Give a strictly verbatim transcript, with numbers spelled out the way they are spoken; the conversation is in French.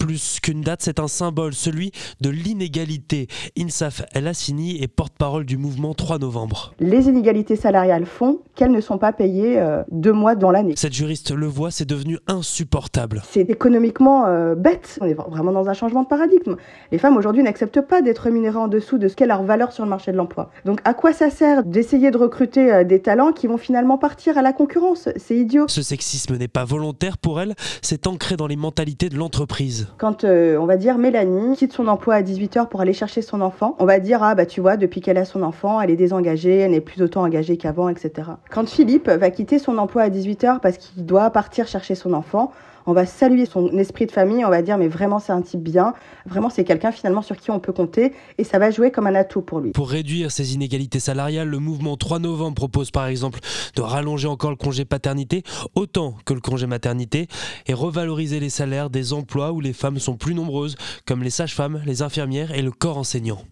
Plus qu'une date, c'est un symbole, celui de l'inégalité. Insaf El Hassini est porte-parole du mouvement trois novembre. Les inégalités salariales font qu'elles ne sont pas payées euh, deux mois dans l'année. Cette juriste le voit, c'est devenu insupportable. C'est économiquement euh, bête. On est vraiment dans un changement de paradigme. Les femmes aujourd'hui n'acceptent pas d'être rémunérées en dessous de ce qu'est leur valeur sur le marché de l'emploi. Donc à quoi ça sert d'essayer de recruter euh, des talents qui vont finalement partir à la concurrence? C'est idiot. Ce sexisme n'est pas volontaire pour elle, c'est ancré dans les mentalités de l'entreprise. Quand euh, on va dire Mélanie quitte son emploi à dix-huit heures pour aller chercher son enfant, on va dire ah bah tu vois, depuis qu'elle a son enfant, elle est désengagée, elle n'est plus autant engagée qu'avant, et cetera. Quand Philippe va quitter son emploi à dix-huit heures parce qu'il doit partir chercher son enfant, on va saluer son esprit de famille, on va dire mais vraiment c'est un type bien, vraiment c'est quelqu'un finalement sur qui on peut compter et ça va jouer comme un atout pour lui. Pour réduire ces inégalités salariales, le mouvement trois novembre propose par exemple de rallonger encore le congé paternité autant que le congé maternité et revaloriser les salaires des emplois où les femmes sont plus nombreuses comme les sages-femmes, les infirmières et le corps enseignant.